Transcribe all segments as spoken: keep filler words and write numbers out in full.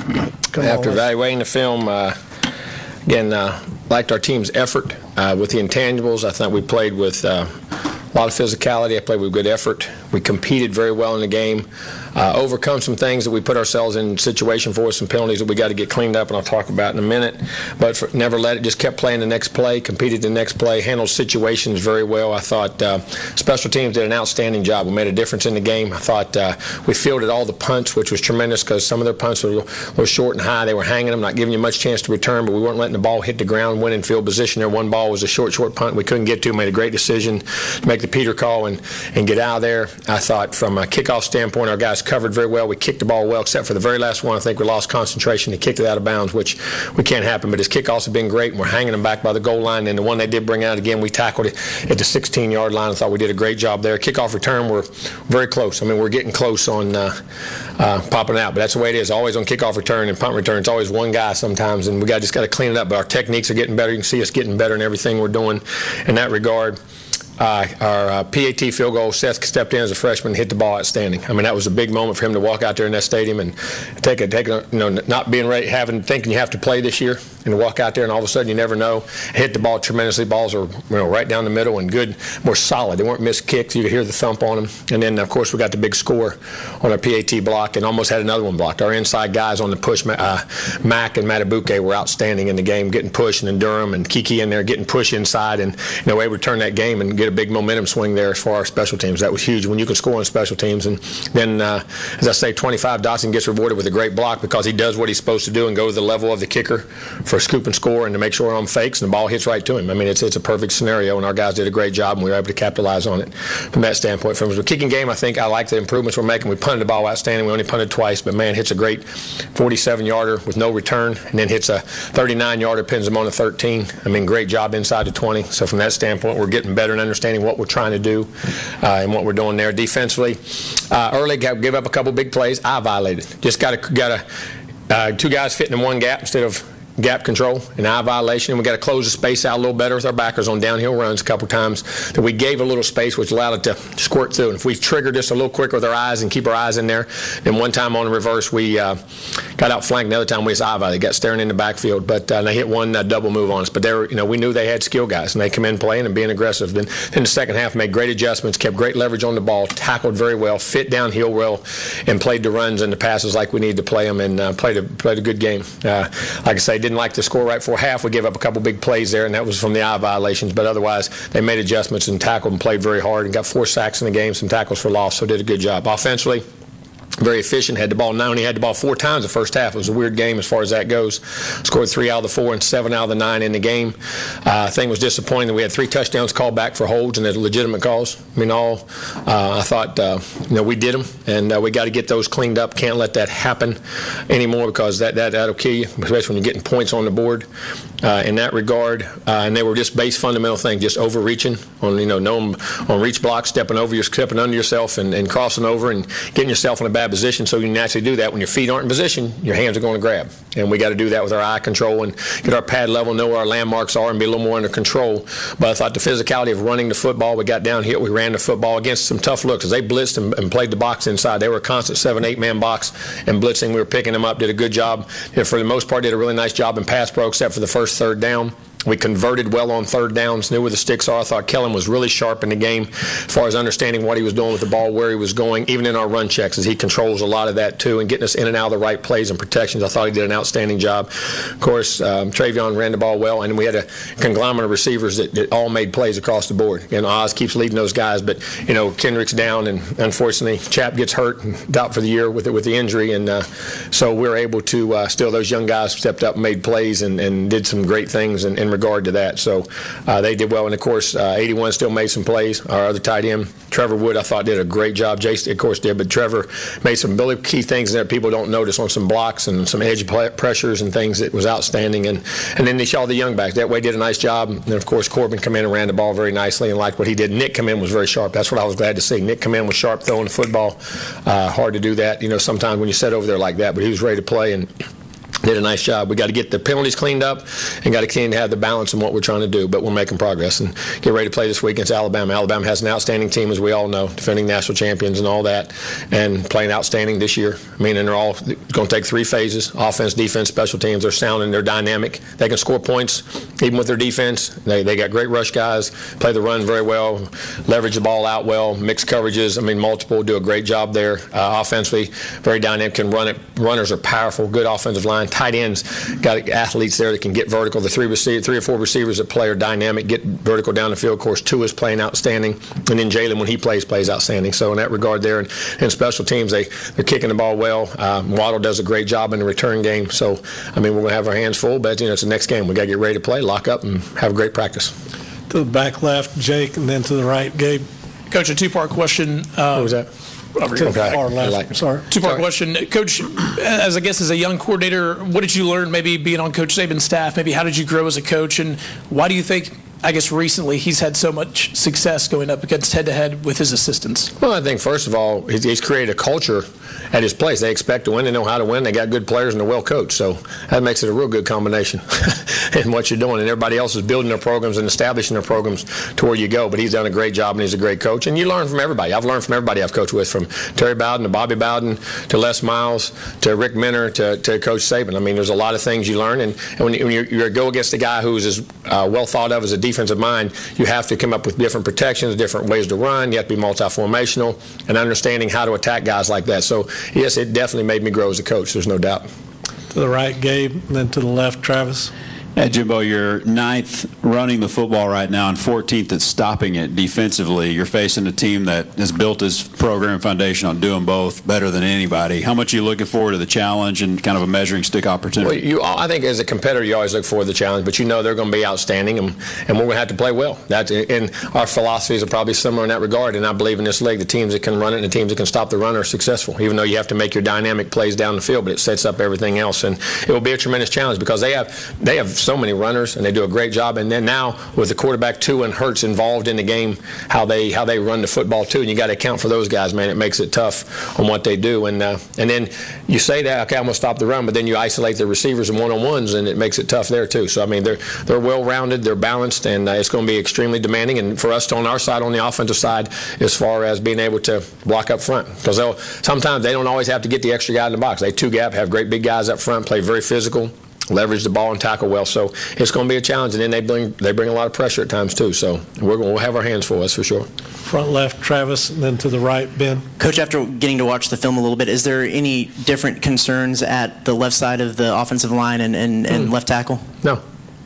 After evaluating the film, uh, again, uh, liked our team's effort uh, with the intangibles. I thought we played with uh, a lot of physicality. I played with good effort. We competed very well in the game. Uh, overcome some things that we put ourselves in situation for, some penalties that we got to get cleaned up, and I'll talk about in a minute. But for, never let it, just kept playing the next play, competed the next play, handled situations very well. I thought uh, special teams did an outstanding job. We made a difference in the game. I thought uh, we fielded all the punts, which was tremendous because some of their punts were, were short and high. They were hanging them, not giving you much chance to return, but we weren't letting the ball hit the ground, win in field position. There one ball was a short, short punt we couldn't get to. Made a great decision to make the Peter call and, and get out of there. I thought from a kickoff standpoint, our guys covered very well. We kicked the ball well, except for the very last one. I think we lost concentration. He kicked it out of bounds, which we can't happen. But his kickoffs have been great, and we're hanging them back by the goal line. And the one they did bring out again, we tackled it at the sixteen-yard line. I thought we did a great job there. Kickoff return, we're very close. I mean, we're getting close on uh, uh, popping out. But that's the way it is. Always on kickoff return and punt return, it's always one guy sometimes, and we got just got to clean it up. But our techniques are getting better. You can see us getting better in everything we're doing in that regard. Uh, our uh, P A T field goal, Seth stepped in as a freshman and hit the ball outstanding. I mean, that was a big moment for him to walk out there in that stadium and take a, take a, you know, not being ready, having, thinking you have to play this year, and to walk out there and all of a sudden you never know, hit the ball tremendously. Balls are, you know, right down the middle and good, more solid. They weren't missed kicks. You could hear the thump on them. And then, of course, we got the big score on our P A T block and almost had another one blocked. Our inside guys on the push, uh, Mack and Matabuke, were outstanding in the game, getting pushed, and then Durham and Kiki in there getting pushed inside, and you know, able to turn that game and get a big momentum swing there as far as special teams. That was huge when you can score on special teams. And then, uh, as I say, twenty-five, Dotson gets rewarded with a great block because he does what he's supposed to do and go to the level of the kicker for a scoop and score and to make sure on fakes and the ball hits right to him. I mean, it's it's a perfect scenario, and our guys did a great job, and we were able to capitalize on it from that standpoint. From the kicking game, I think I like the improvements we're making. We punted the ball outstanding. We only punted twice, but, man, hits a great forty-seven-yarder with no return, and then hits a thirty-nine-yarder, pins them on a thirteen. I mean, great job inside the twenty. So from that standpoint, we're getting better and understanding what we're trying to do uh, and what we're doing there defensively. Uh, early, got, give up a couple big plays. I violated. Just got to, got to, uh, two guys fitting in one gap instead of gap control and eye violation, and we got to close the space out a little better with our backers on downhill runs a couple times that we gave a little space, which allowed it to squirt through. And if we triggered this a little quicker with our eyes and keep our eyes in there, then one time on the reverse we uh, got outflanked. Another time we just eye violated. They got staring in the backfield, but uh, they hit one uh, double move on us. But they were, you know, we knew they had skill guys, and they come in playing and being aggressive. Then in the second half, made great adjustments, kept great leverage on the ball, tackled very well, fit downhill well, and played the runs and the passes like we needed to play them, and uh, played a played a good game. Uh, like I say, didn't like the score right before half. We gave up a couple big plays there, and that was from the eye violations. But otherwise, they made adjustments and tackled and played very hard and got four sacks in the game, some tackles for loss, so did a good job. Offensively, very efficient. Had the ball, not only had the ball four times the first half. It was a weird game as far as that goes. Scored three out of the four and seven out of the nine in the game. Uh, I think it was disappointing that we had three touchdowns called back for holds and they're legitimate calls. I mean, all uh, I thought, uh, you know, we did them, and uh, we got to get those cleaned up. Can't let that happen anymore because that, that, that'll kill you, especially when you're getting points on the board uh, in that regard. Uh, and they were just base fundamental things, just overreaching on, you know, no, on reach blocks, stepping over, you're stepping under yourself and, and crossing over and getting yourself in a bad position. So you naturally do that. When your feet aren't in position, your hands are going to grab. And we got to do that with our eye control and get our pad level, know where our landmarks are, and be a little more under control. But I thought the physicality of running the football, we got downhill, we ran the football against some tough looks. As they blitzed and, and played the box inside, they were a constant seven, eight-man box and blitzing. We were picking them up, did a good job. And for the most part, did a really nice job in pass pro, except for the first third down. We converted well on third downs, knew where the sticks are. I thought Kellen was really sharp in the game as far as understanding what he was doing with the ball, where he was going, even in our run checks, as he controls a lot of that too, and getting us in and out of the right plays and protections. I thought he did an outstanding job. Of course, um, Travion ran the ball well, and we had a conglomerate of receivers that, that all made plays across the board. And Oz keeps leading those guys, but, you know, Kendrick's down, and unfortunately, Chap gets hurt and out for the year with, with the injury. And uh, so we were able to uh, still, those young guys stepped up and made plays and, and did some great things in, in regard to that. So uh, they did well. And, of course, uh, eighty-one still made some plays. Our other tight end, Trevor Wood, I thought did a great job. Jason, of course, did. But Trevor made some really key things there people don't notice on some blocks and some edge pressures and things that was outstanding. And, and then they saw the young backs. That way did a nice job. And, of course, Corbin come in and ran the ball very nicely and liked what he did. Nick come in was very sharp. That's what I was glad to see. Nick come in was sharp throwing the football. Uh, hard to do that, you know, sometimes when you sit over there like that. But he was ready to play. And did a nice job. We got to get the penalties cleaned up and got to continue to have the balance in what we're trying to do, but we're making progress and get ready to play this week against Alabama. Alabama has an outstanding team, as we all know, defending national champions and all that, and playing outstanding this year. I mean, and they're all going to take three phases: offense, defense, special teams. They're sound and they're dynamic. They can score points even with their defense. They they got great rush guys, play the run very well, leverage the ball out well, mixed coverages. I mean, multiple, do a great job there. Uh, offensively, very dynamic, can run it. Runners are powerful, good offensive line. Tight ends, got athletes there that can get vertical. The three receive, three or four receivers that play are dynamic, get vertical down the field. Of course, Tua is playing outstanding, and then Jalen, when he plays, plays outstanding. So in that regard there, and, and special teams, they, they're kicking the ball well. Um, Waddle does a great job in the return game. So, I mean, we're going to have our hands full, but, you know, it's the next game. we got to get ready to play, lock up, and have a great practice. To the back left, Jake, and then to the right, Gabe. Coach, a two-part question. Uh, what was that? To the far left. Like, Sorry. Two-part Sorry. question. Coach, as I guess as a young coordinator, what did you learn maybe being on Coach Saban's staff? Maybe how did you grow as a coach, and why do you think, I guess recently, he's had so much success going up against head-to-head with his assistants? Well, I think, first of all, he's, he's created a culture at his place. They expect to win. They know how to win. They got good players, and they're well coached. So that makes it a real good combination in what you're doing. And everybody else is building their programs and establishing their programs to where you go. But he's done a great job, and he's a great coach. And you learn from everybody. I've learned from everybody I've coached with, from Terry Bowden to Bobby Bowden to Les Miles to Rick Minner to, to Coach Saban. I mean, there's a lot of things you learn. And, and when, you, when you're, you go against a guy who's as uh, well thought of as a defensive mind, you have to come up with different protections, different ways to run. You have to be multi-formational and understanding how to attack guys like that. So, yes, it definitely made me grow as a coach. There's no doubt. To the right, Gabe, and then to the left, Travis. Hey, Jimbo, you're ninth running the football right now and fourteenth at stopping it defensively. You're facing a team that has built its program foundation on doing both better than anybody. How much are you looking forward to the challenge and kind of a measuring stick opportunity? Well, you, I think as a competitor, you always look forward to the challenge, but you know they're going to be outstanding, and, and we're going to have to play well. That's, and our philosophies are probably similar in that regard, and I believe in this league, the teams that can run it and the teams that can stop the run are successful, even though you have to make your dynamic plays down the field, but it sets up everything else. And it will be a tremendous challenge because they have they have so many runners, and they do a great job. And then now with the quarterback too and Hurts involved in the game, how they how they run the football too, and you got to account for those guys, man. It makes it tough on what they do. And uh, and then you say that, okay, I'm going to stop the run, but then you isolate the receivers and one-on-ones, and it makes it tough there too. So I mean, they're they're well-rounded, they're balanced, and uh, it's going to be extremely demanding. And for us on our side, on the offensive side, as far as being able to block up front, because they'll sometimes they don't always have to get the extra guy in the box. They two gap, have great big guys up front, play very physical, leverage the ball and tackle well. So it's going to be a challenge, and then they bring they bring a lot of pressure at times too. So we're going to have our hands full, that's for sure. Front left, Travis, and then to the right, Ben. Coach, after getting to watch the film a little bit, is there any different concerns at the left side of the offensive line and, and, and mm. left tackle? No.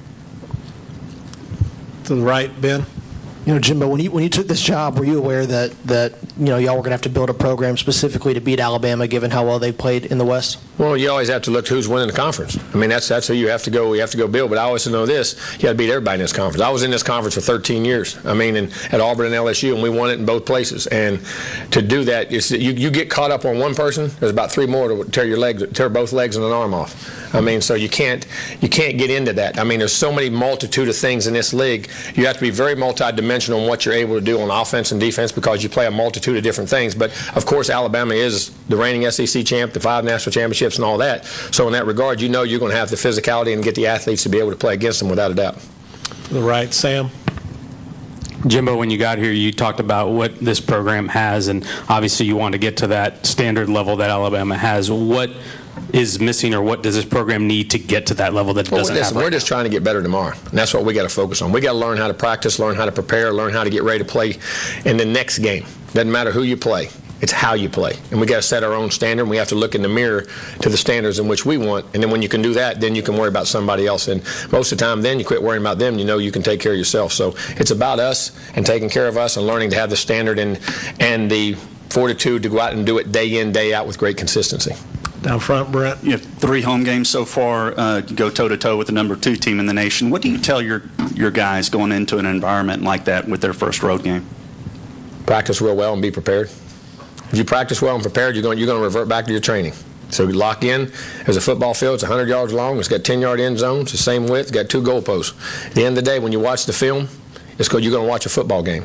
To the right, Ben. You know, Jimbo, when you when you took this job, were you aware that, that you know y'all were going to have to build a program specifically to beat Alabama, given how well they played in the West? Well, you always have to look who's winning the conference. I mean, that's that's who you have to go. You have to go build. But I always know this: you got to beat everybody in this conference. I was in this conference for thirteen years. I mean, and at Auburn and L S U, and we won it in both places. And to do that, is you you get caught up on one person. There's about three more to tear your legs, tear both legs and an arm off. I mean, so you can't you can't get into that. I mean, there's so many multitude of things in this league. You have to be very multidimensional on what you're able to do on offense and defense because you play a multitude of different things. But of course, Alabama is the reigning S E C champ, the five national championships, and all that. So in that regard, you know you're going to have the physicality and get the athletes to be able to play against them without a doubt. To the right, Sam. Jimbo, when you got here, you talked about what this program has, and obviously you want to get to that standard level that Alabama has. What is missing, or what does this program need to get to that level that it well, doesn't listen, have right We're just now? trying to get better tomorrow, and that's what we got to focus on. We got to learn how to practice, learn how to prepare, learn how to get ready to play in the next game. Doesn't matter who you play. It's how you play. And we got to set our own standard, and we have to look in the mirror to the standards in which we want. And then when you can do that, then you can worry about somebody else. And most of the time, then you quit worrying about them. You know you can take care of yourself. So it's about us and taking care of us and learning to have the standard and, and the fortitude to go out and do it day in, day out with great consistency. Down front, Brett. You have three home games so far. Uh, you go toe-to-toe with the number two team in the nation. What do you tell your, your guys going into an environment like that with their first road game? Practice real well and be prepared. If you practice well and prepared, you're going, you're going to revert back to your training. So you lock in. There's a football field. It's one hundred yards long. It's got ten-yard end zones. It's the same width. It's got two goalposts. At the end of the day, when you watch the film, it's because you're going to watch a football game.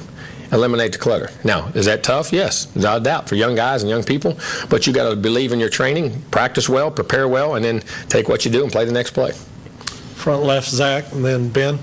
eliminate the clutter. Now, is that tough? Yes, without a doubt, for young guys and young people. But you got to believe in your training, practice well, prepare well, and then take what you do and play the next play. Front left, Zach, and then Ben.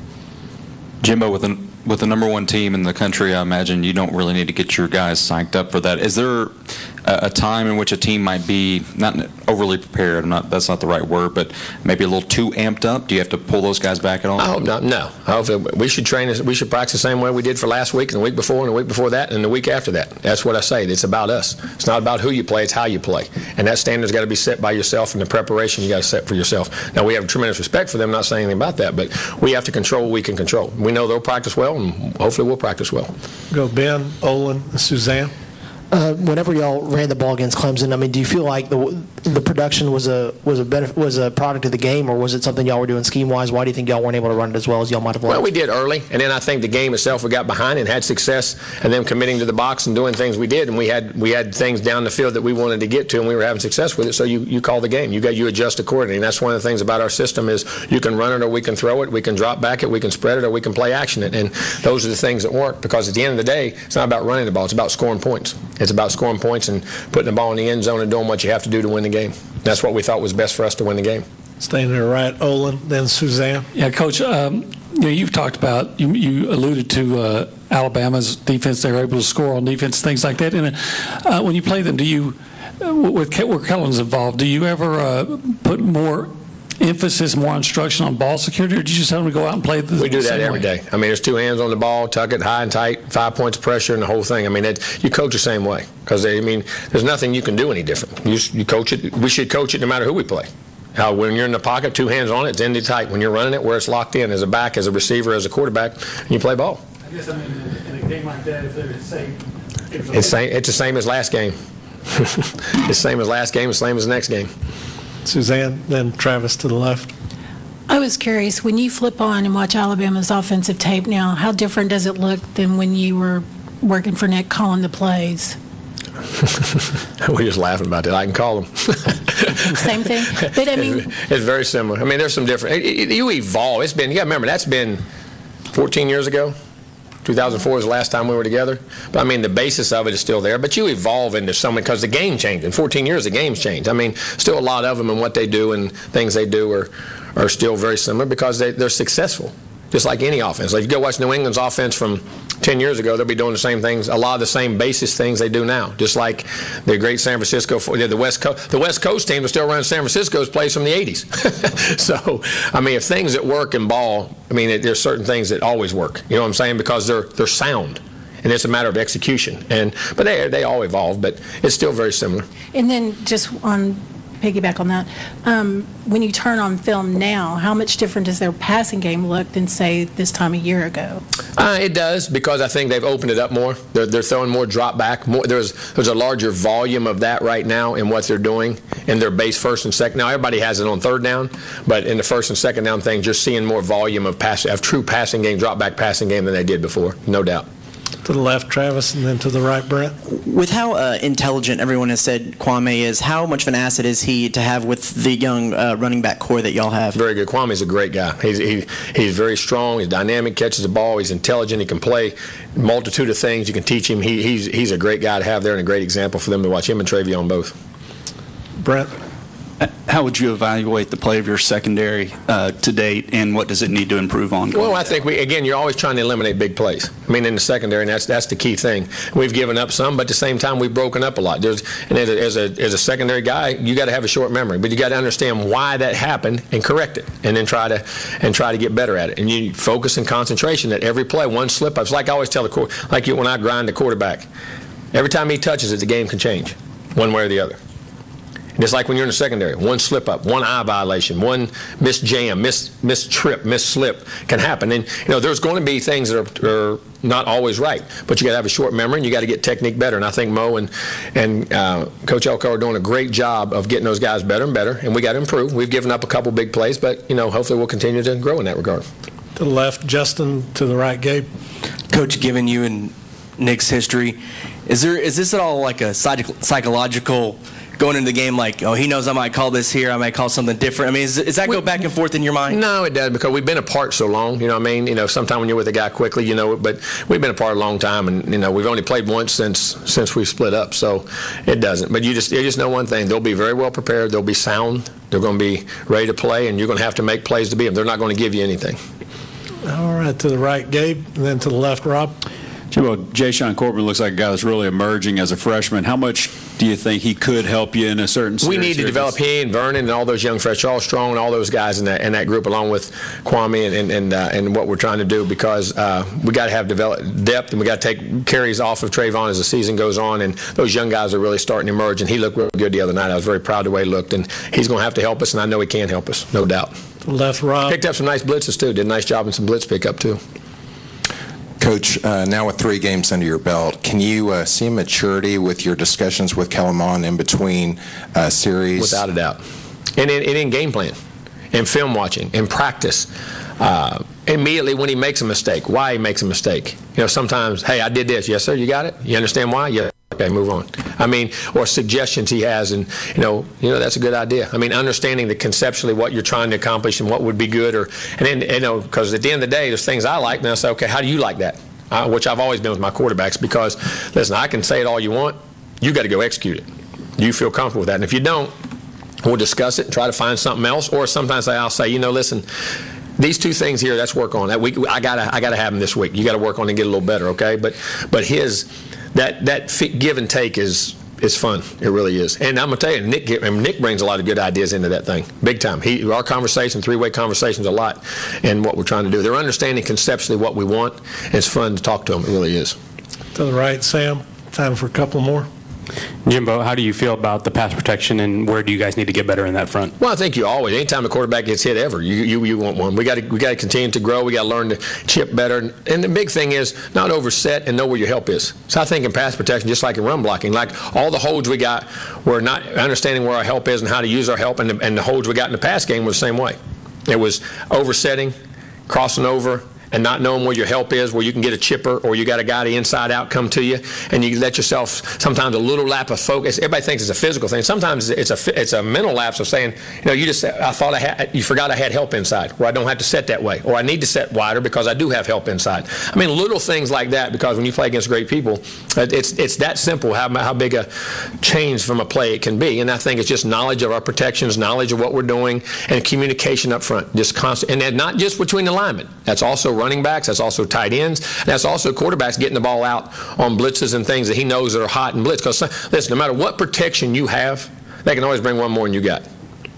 Jimbo, with an with the number one team in the country, I imagine you don't really need to get your guys psyched up for that. Is there a, a time in which a team might be not overly prepared? I'm not, that's not the right word, but maybe a little too amped up? Do you have to pull those guys back at all? I hope not. No. I hope that we should train. We should practice the same way we did for last week, and the week before, and the week before that, and the week after that. That's what I say. It's about us. It's not about who you play. It's how you play, and that standard's got to be set by yourself, and the preparation you got to set for yourself. Now we have tremendous respect for them. I'm not saying anything about that, but we have to control what we can control. We know they'll practice well, and hopefully we'll practice well. Go Ben, Olin, and Suzanne. Uh, whenever y'all ran the ball against Clemson, I mean, do you feel like the the production was a was a benefit, was a product of the game, or was it something y'all were doing scheme wise? Why do you think y'all weren't able to run it as well as y'all might have liked? Well, we did early, and then I think the game itself we got behind and had success, and them committing to the box and doing things we did, and we had we had things down the field that we wanted to get to, and we were having success with it. So you you call the game, you got you adjust accordingly, and that's one of the things about our system is you can run it or we can throw it, we can drop back it, we can spread it, or we can play action it, and those are the things that work. Because at the end of the day, it's not about running the ball; it's about scoring points. It's about scoring points and putting the ball in the end zone and doing what you have to do to win the game. That's what we thought was best for us to win the game. Staying to the right, Olin, then Suzanne. Yeah, Coach, um, you know, you've talked about, you, you alluded to uh, Alabama's defense. They're able to score on defense, things like that. And uh, when you play them, do you, uh, with where Kellen's involved, do you ever uh, put more emphasis, more instruction on ball security, or do you just have them to go out and play the We do that same every way? day. I mean, there's two hands on the ball, tuck it high and tight, five points of pressure, and the whole thing. I mean, it, you coach the same way because, I mean, there's nothing you can do any different. You, you coach it. We should coach it no matter who we play. How when you're in the pocket, two hands on it, it's ended tight. When you're running it, where it's locked in as a back, as a receiver, as a quarterback, and you play ball. I guess, I mean, in a game like that, if they're the same. It's, same, it's the same as last game. It's the same as last game, the same as the next game. Suzanne, then Travis to the left. I was curious, when you flip on and watch Alabama's offensive tape now, how different does it look than when you were working for Nick calling the plays? We're just laughing about that. I can call them. Same thing? But I mean, it's very similar. I mean, there's some different. It, it, you evolve. It's been. You got to remember that's been fourteen years ago. two thousand four was the last time we were together. But I mean, the basis of it is still there. But you evolve into something because the game changed. In fourteen years, the game's changed. I mean, still a lot of them and what they do and things they do are are still very similar because they, they're successful. Just like any offense. Like if you go watch New England's offense from ten years ago, they'll be doing the same things, a lot of the same basis things they do now. Just like the great San Francisco, the West Coast, the West Coast team is still running San Francisco's plays from the eighties. So, I mean, if things that work in ball, I mean, it, there's certain things that always work. You know what I'm saying? Because they're they're sound. And it's a matter of execution. And but they they all evolve, but it's still very similar. and then just on piggyback on that, um, when you turn on film now, how much different does their passing game look than, say, this time a year ago? Uh, it does because I think they've opened it up more. They're, they're throwing more drop back. More, there's there's a larger volume of that right now in what they're doing in their base first and second. Now everybody has it on third down, but in the first and second down thing, just seeing more volume of pass, of true passing game, drop back passing game than they did before, no doubt. To the left, Travis, and then to the right, Brent. With how uh, intelligent everyone has said Kwame is, how much of an asset is he to have with the young uh, running back core that y'all have? Very good. Kwame's a great guy. He's he, he's very strong. He's dynamic. Catches the ball. He's intelligent. He can play a multitude of things. You can teach him. He, he's he's a great guy to have there and a great example for them to watch. Him and Travion both. Brent. How would you evaluate the play of your secondary uh, to date, and what does it need to improve on? Well, I think we again, you're always trying to eliminate big plays. I mean, in the secondary, and that's that's the key thing. We've given up some, but at the same time, we've broken up a lot. There's, and as a, as a as a secondary guy, you got to have a short memory, but you got to understand why that happened and correct it, and then try to and try to get better at it. And you focus and concentration at every play. One slip up. It's like I always tell the court, like you, when I grind the quarterback, every time he touches it, the game can change, one way or the other. And it's like when you're in the secondary, one slip up, one eye violation, one missed jam, missed missed trip, missed slip can happen. And you know, there's going to be things that are, are not always right, but you got to have a short memory and you got to get technique better. And I think Mo and and uh, Coach Elko are doing a great job of getting those guys better and better. And we got to improve. We've given up a couple big plays, but you know, hopefully we'll continue to grow in that regard. To the left, Justin. To the right, Gabe. Coach, given you and Nick's history, is there is this at all like a psych- psychological going into the game like, oh, he knows I might call this here, I might call something different? I mean, is, does that go back and forth in your mind? No, it doesn't, because we've been apart so long. You know what I mean? You know, sometimes when you're with a guy quickly, you know, but we've been apart a long time, and you know, we've only played once since since we split up, so it doesn't. But you just you just know one thing: they'll be very well prepared, they'll be sound, they're going to be ready to play, and you're going to have to make plays to beat them. They're not going to give you anything. All right, to the right, Gabe, and then to the left, Rob. Well, Jay Sean Corbin looks like a guy that's really emerging as a freshman. How much do you think he could help you in a certain series? We need to develop he and Vernon and all those young fresh, Charles Strong and all those guys in that in that group, along with Kwame and and and, uh, and what we're trying to do, because uh, we got to have develop depth, and we got to take carries off of Trayvon as the season goes on, and those young guys are really starting to emerge. And he looked real good the other night. I was very proud of the way he looked, and he's going to have to help us, and I know he can help us, no doubt. Left, Rob. Picked up some nice blitzes too. Did a nice job in some blitz pickup too. Coach, uh, now with three games under your belt, can you uh, see maturity with your discussions with Kellen Mond in between uh, series? Without a doubt. And in, and in game plan, and film watching, and practice. Uh, immediately when he makes a mistake, why he makes a mistake. You know, sometimes, hey, I did this. Yes, sir, you got it? You understand why? Yeah. Okay, move on. I mean, or suggestions he has, and you know, you know, that's a good idea. I mean, understanding the conceptually what you're trying to accomplish and what would be good, or and then you know, because at the end of the day, there's things I like, and I say, okay, how do you like that? Uh, which I've always been with my quarterbacks, because listen, I can say it all you want, you got to go execute it. Do you feel comfortable with that? And if you don't, we'll discuss it and try to find something else. Or sometimes I'll say, you know, listen, these two things here, let's work on that. We, I gotta, I gotta have them this week. You got to work on it and get a little better, okay? But, but his, that, that give and take is, is fun. It really is. And I'm gonna tell you, Nick, Nick brings a lot of good ideas into that thing, big time. He, our conversation, three-way conversations, a lot, and what we're trying to do. They're understanding conceptually what we want. And it's fun to talk to them. It really is. To the right, Sam. Time for a couple more. Jimbo, how do you feel about the pass protection, and where do you guys need to get better in that front? Well, I think you always, anytime a quarterback gets hit ever, you you, you want one. We got to we got to continue to grow. We got to learn to chip better. And the big thing is not overset and know where your help is. So I think in pass protection, just like in run blocking, like all the holds we got, we're not understanding where our help is and how to use our help, and the, and the holds we got in the pass game was the same way. It was oversetting, crossing over, and not knowing where your help is, where you can get a chipper, or you got a guy to inside out come to you, and you let yourself sometimes a little lap of focus. Everybody thinks it's a physical thing. Sometimes it's a it's a mental lapse of saying, you know, you just I thought I had you forgot I had help inside, or I don't have to set that way, or I need to set wider because I do have help inside. I mean, little things like that, because when you play against great people, it's it's that simple how how big a change from a play it can be. And I think it's just knowledge of our protections, knowledge of what we're doing, and communication up front, just constant, and not just between the linemen. That's also running backs, that's also tight ends, and that's also quarterbacks getting the ball out on blitzes and things that he knows that are hot and blitz. Because listen, no matter what protection you have, they can always bring one more than you got.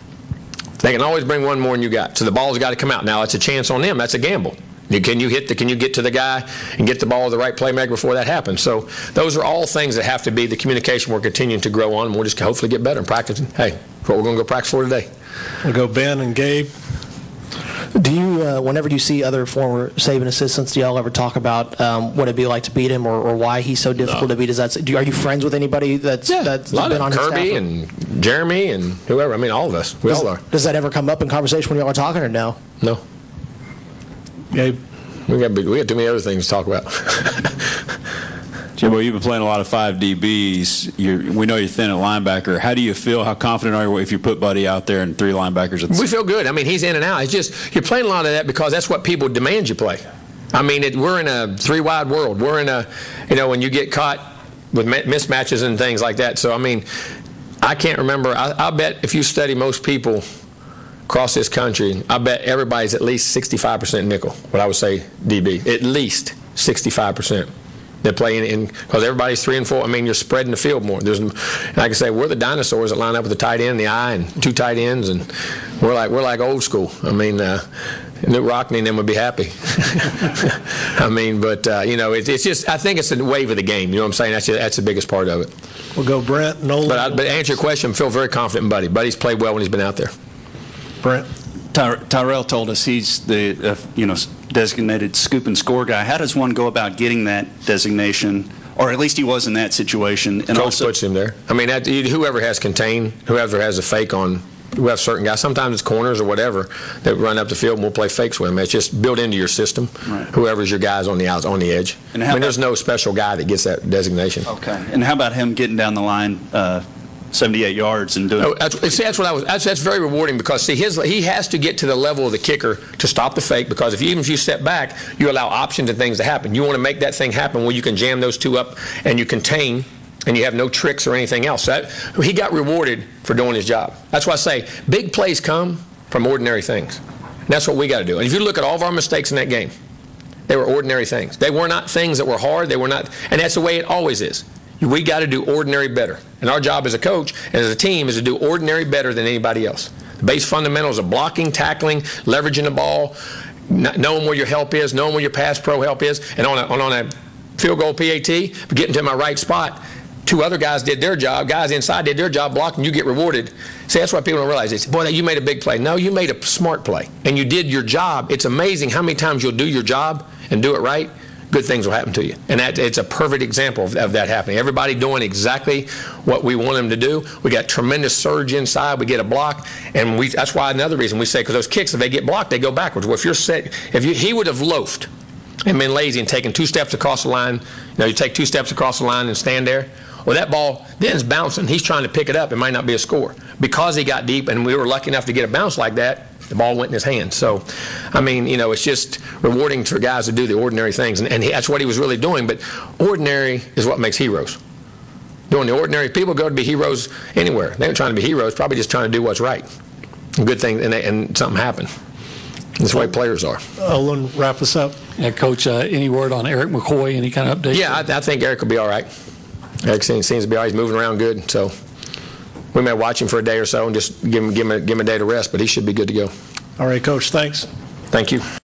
They can always bring one more than you got. So the ball's got to come out. Now it's a chance on them. That's a gamble. Can you hit the? Can you get to the guy and get the ball to the right playmaker before that happens? So those are all things that have to be the communication we're continuing to grow on, and we'll just hopefully get better in practicing. Hey, that's what we're going to go practice for today. We'll go Ben and Gabe. Do you, uh, whenever you see other former Saban assistants, do y'all ever talk about um, what it'd be like to beat him, or, or why he's so difficult no. to beat? Is that, do, are you friends with anybody that's, yeah, that's a lot been of on his Kirby staff? and Jeremy and whoever. I mean, all of us. We does, all are. Does that ever come up in conversation when y'all are talking, or no? No. Gabe. We got we got too many other things to talk about. Jimbo, you've been playing a lot of five D Bs. You're, we know you're thin at linebacker. How do you feel? How confident are you if you put Buddy out there and three linebackers? At the we feel good. I mean, he's in and out. It's just you're playing a lot of that because that's what people demand you play. I mean, it, we're in a three-wide world. We're in a, you know, when you get caught with mismatches and things like that. So, I mean, I can't remember. I, I'll bet if you study most people across this country, I bet everybody's at least sixty-five percent nickel, what I would say D B. At least sixty-five percent. They're playing in, because everybody's three and four. I mean, you're spreading the field more. There's, like I say, we're the dinosaurs that line up with the tight end, the eye, and two tight ends, and we're like we're like old school. I mean, uh, Luke Rockney and them would be happy. I mean, but uh, you know, it's, it's just I think it's a wave of the game. You know what I'm saying? That's just, that's the biggest part of it. We'll go Brent, Nolan. But, I, but to answer your question, I feel very confident in Buddy. Buddy's played well when he's been out there. Brent. Ty- Tyrell told us he's the uh, you know designated scoop and score guy. How does one go about getting that designation, or at least he was in that situation? And Coach also puts him there. I mean, that, whoever has contain, whoever has a fake on, we have certain guys. Sometimes it's corners or whatever that run up the field, and we'll play fakes with them. It's just built into your system. Right. Whoever's your guys on the outs, on the edge. And I how mean, there's about- no special guy that gets that designation. Okay. And how about him getting down the line? Uh, seventy-eight yards and doing. Oh, that's, see, that's what I was. That's, that's very rewarding because see, his he has to get to the level of the kicker to stop the fake because if you, even if you step back, you allow options and things to happen. You want to make that thing happen where you can jam those two up and you contain. And you have no tricks or anything else. That, he got rewarded for doing his job. That's why I say big plays come from ordinary things. And that's what we got to do. And if you look at all of our mistakes in that game, they were ordinary things. They were not things that were hard. They were not, and that's the way it always is. We got to do ordinary better. And our job as a coach and as a team is to do ordinary better than anybody else. The base fundamentals of blocking, tackling, leveraging the ball, knowing where your help is, knowing where your pass pro help is, and on a, on a field goal P A T, getting to my right spot. Two other guys did their job. Guys inside did their job, blocking. You get rewarded. See, that's why people don't realize this. Boy, you made a big play. No, you made a smart play, and you did your job. It's amazing how many times you'll do your job and do it right. Good things will happen to you, and that, it's a perfect example of, of that happening. Everybody doing exactly what we want them to do. We got tremendous surge inside. We get a block, and we. That's why another reason we say because those kicks, if they get blocked, they go backwards. Well, if you're set, if you, he would have loafed and been lazy and taken two steps across the line. You know, you take two steps across the line and stand there. Well, that ball then is bouncing. He's trying to pick it up. It might not be a score. Because he got deep and we were lucky enough to get a bounce like that, the ball went in his hand. So, I mean, you know, it's just rewarding for guys to do the ordinary things. And, and he, that's what he was really doing. But ordinary is what makes heroes. Doing the ordinary. People go to be heroes anywhere. They ain't trying to be heroes, probably just trying to do what's right. A good thing, and, they, and something happened. That's the way players are. Olin, wrap us up. Yeah, Coach, uh, any word on Eric McCoy? Any kind of update? Yeah, I, I think Eric will be all right. Eric seems, seems to be all right. He's moving around good. So we may watch him for a day or so and just give him, give him, a, give him a day to rest, but he should be good to go. All right, Coach, thanks. Thank you.